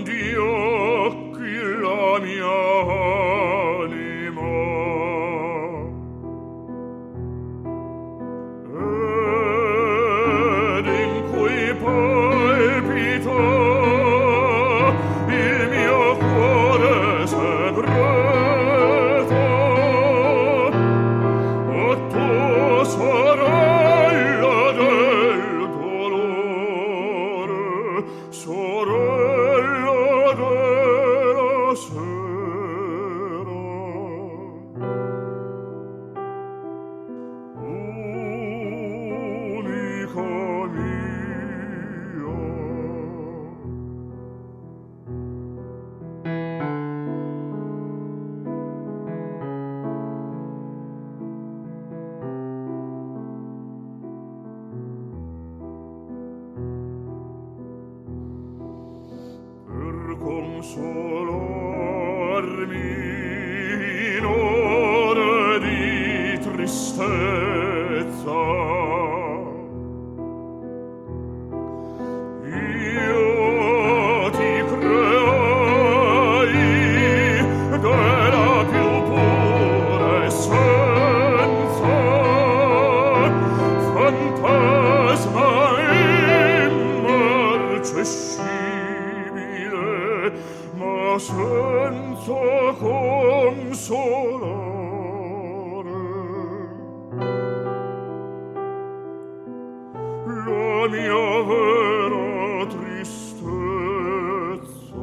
di occhi la mia anima, ed in cui palpita il mio cuore segreto. O tu, sorella del dolore, sorella della sera, unica mia. Per consolarmi in ore di tristezza, io ti creai della più pura essenza, fantasma immarcescibile, ma senza consolare. La mia vera tristezza.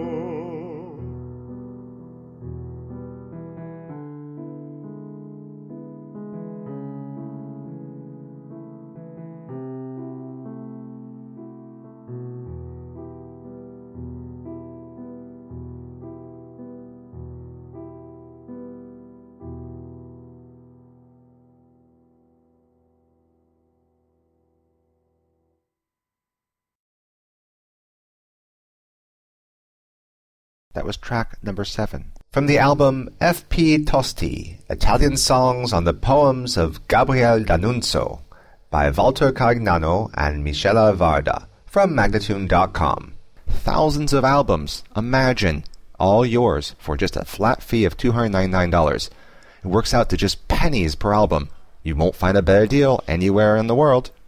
That was track number 7. From the album F.P. Tosti, Italian Songs on the Poems of Gabriele D'Annunzio by Walter Carignano and Michela Varda from Magnatune.com. Thousands of albums, imagine, all yours for just a flat fee of $299. It works out to just pennies per album. You won't find a better deal anywhere in the world.